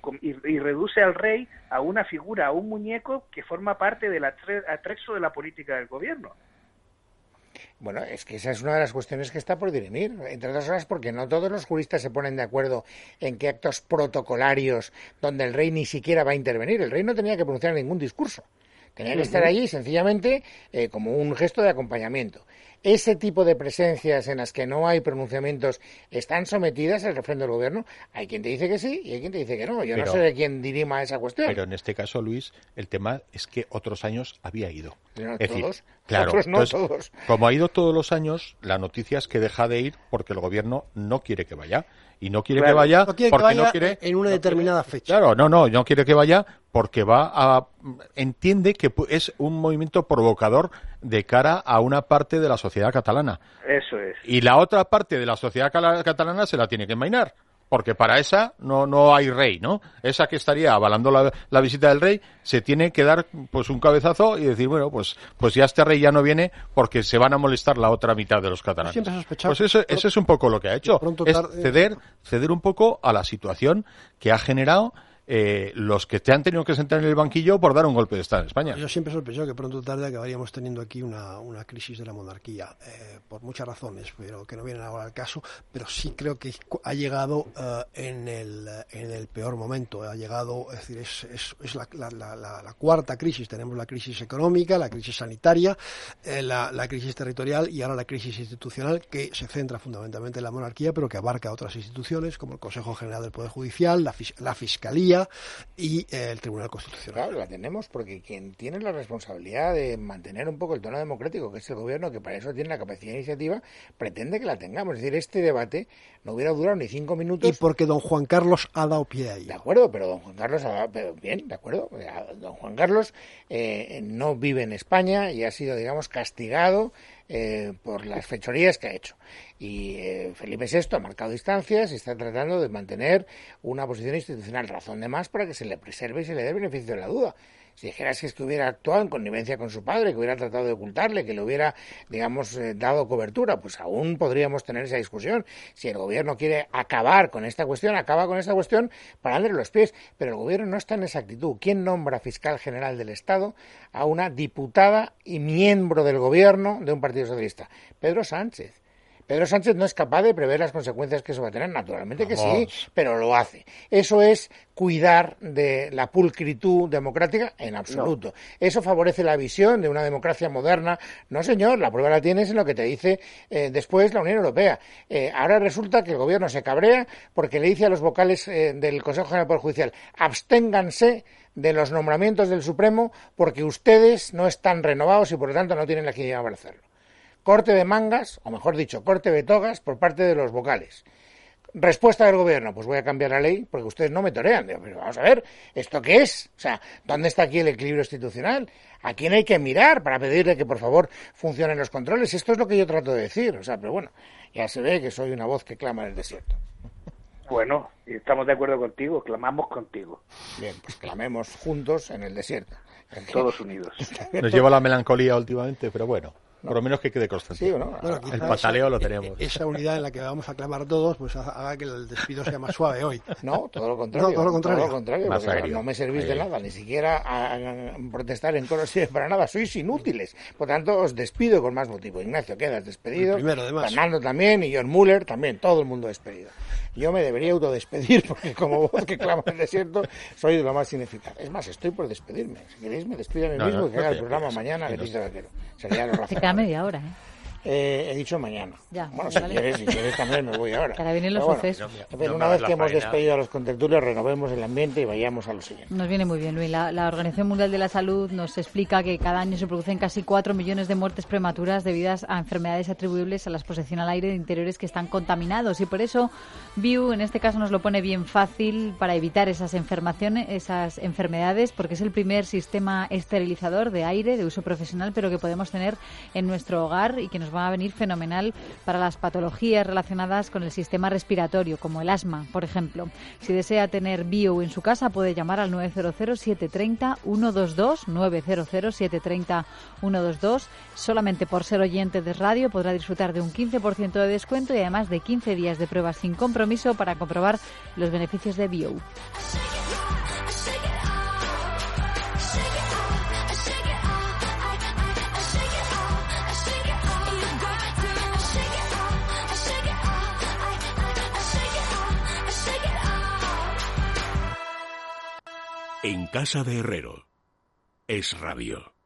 reduce al rey a una figura, a un muñeco que forma parte del atrexo de la política del gobierno? Bueno, es que esa es una de las cuestiones que está por dirimir, entre otras cosas porque no todos los juristas se ponen de acuerdo en qué actos protocolarios donde el rey ni siquiera va a intervenir. El rey no tenía que pronunciar ningún discurso. Tenía que estar allí sencillamente como un gesto de acompañamiento. Ese tipo de presencias en las que no hay pronunciamientos están sometidas al refrendo del gobierno. Hay quien te dice que sí y hay quien te dice que no. Yo no sé de quién dirima esa cuestión. Pero en este caso, Luis, el tema es que otros años había ido. No, es todos. Decir, claro, otros no entonces, todos. Como ha ido todos los años, la noticia es que deja de ir porque el gobierno no quiere que vaya. Y no quiere que vaya porque no quiere en una determinada fecha. Claro, no quiere que vaya porque entiende que es un movimiento provocador de cara a una parte de la sociedad catalana. Eso es. Y la otra parte de la sociedad catalana se la tiene que envainar, porque para esa no hay rey, ¿no? Esa que estaría avalando la visita del rey se tiene que dar pues un cabezazo y decir, bueno, pues ya este rey ya no viene porque se van a molestar la otra mitad de los catalanes. Siempre he sospechado. Pues eso es un poco lo que ha hecho. Es ceder un poco a la situación que ha generado los que te han tenido que sentar en el banquillo por dar un golpe de Estado en España. Yo siempre he sospechado que pronto o tarde acabaríamos teniendo aquí una crisis de la monarquía, por muchas razones, pero que no vienen ahora al caso, pero sí creo que ha llegado en el peor momento, ha llegado, es decir, es la cuarta crisis. Tenemos la crisis económica, la crisis sanitaria, la crisis territorial y ahora la crisis institucional, que se centra fundamentalmente en la monarquía, pero que abarca otras instituciones como el Consejo General del Poder Judicial, la Fiscalía y el Tribunal Constitucional. Claro, la tenemos porque quien tiene la responsabilidad de mantener un poco el tono democrático, que es el gobierno, que para eso tiene la capacidad de iniciativa, pretende que la tengamos. Es decir, este debate no hubiera durado ni 5 minutos. Y porque don Juan Carlos ha dado pie ahí. De acuerdo, pero don Juan Carlos ha dado bien, de acuerdo. Don Juan Carlos no vive en España y ha sido, digamos, castigado por las fechorías que ha hecho. Y Felipe VI ha marcado distancias y está tratando de mantener una posición institucional, razón de más para que se le preserve y se le dé el beneficio de la duda. Si dijeras que es que hubiera actuado en connivencia con su padre, que hubiera tratado de ocultarle, que le hubiera, digamos, dado cobertura, pues aún podríamos tener esa discusión. Si el gobierno quiere acabar con esta cuestión, acaba con esta cuestión parándole los pies. Pero el gobierno no está en esa actitud. ¿Quién nombra fiscal general del Estado a una diputada y miembro del gobierno de un partido socialista? Pedro Sánchez. Pedro Sánchez no es capaz de prever las consecuencias que eso va a tener, naturalmente que sí, pero lo hace. Eso es cuidar de la pulcritud democrática en absoluto. No. Eso favorece la visión de una democracia moderna. No, señor, la prueba la tienes en lo que te dice después la Unión Europea. Ahora resulta que el gobierno se cabrea porque le dice a los vocales del Consejo General del Poder Judicial: absténganse de los nombramientos del Supremo porque ustedes no están renovados y por lo tanto no tienen legitimidad para hacerlo. Corte de mangas, o mejor dicho, corte de togas por parte de los vocales. Respuesta del gobierno: pues voy a cambiar la ley porque ustedes no me torean. Digo, pero vamos a ver, ¿esto qué es? O sea, ¿dónde está aquí el equilibrio institucional? ¿A quién hay que mirar para pedirle que por favor funcionen los controles? Esto es lo que yo trato de decir. O sea, pero bueno, ya se ve que soy una voz que clama en el desierto. Bueno, estamos de acuerdo contigo, clamamos contigo. Bien, pues clamemos juntos en el desierto. Todos unidos. Nos lleva la melancolía últimamente, pero bueno. Por lo menos que quede constante. Sí, ¿no? Bueno, el pataleo lo tenemos. Esa unidad en la que vamos a clamar todos, pues haga que el despido sea más suave hoy. No, todo lo contrario. No, todo lo contrario. Todo lo contrario, porque no me servís de nada, ni siquiera a protestar en coro sirve para nada. Sois inútiles. Por tanto, os despido con más motivo. Ignacio, quedas despedido. El primero, además. Fernando también y John Muller también. Todo el mundo despedido. Yo me debería autodespedir porque como voz que clama en el desierto soy de lo más ineficaz. Es más, estoy por despedirme. Si queréis me despido a mí mismo y que haga el programa mañana Leticia Vaquero. Sería lo razonable. Se queda media hora, He dicho mañana. Ya, bueno, vale. si quieres también me voy ahora. Ahora vienen los sucesos. Pero una vez que hemos despedido a los contertulios, renovemos el ambiente y vayamos a lo siguiente. Nos viene muy bien, Luis. La Organización Mundial de la Salud nos explica que cada año se producen casi 4 millones de muertes prematuras debidas a enfermedades atribuibles a la exposición al aire de interiores que están contaminados. Y por eso Viu, en este caso, nos lo pone bien fácil para evitar esas enfermedades, porque es el primer sistema esterilizador de aire de uso profesional, pero que podemos tener en nuestro hogar y que nos va a venir fenomenal para las patologías relacionadas con el sistema respiratorio, como el asma, por ejemplo. Si desea tener Viu en su casa, puede llamar al 900-730-122, 900-730-122. Solamente por ser oyente de radio podrá disfrutar de un 15% de descuento y además de 15 días de pruebas sin compromiso para comprobar los beneficios de Viu. En casa de Herrero es Radio.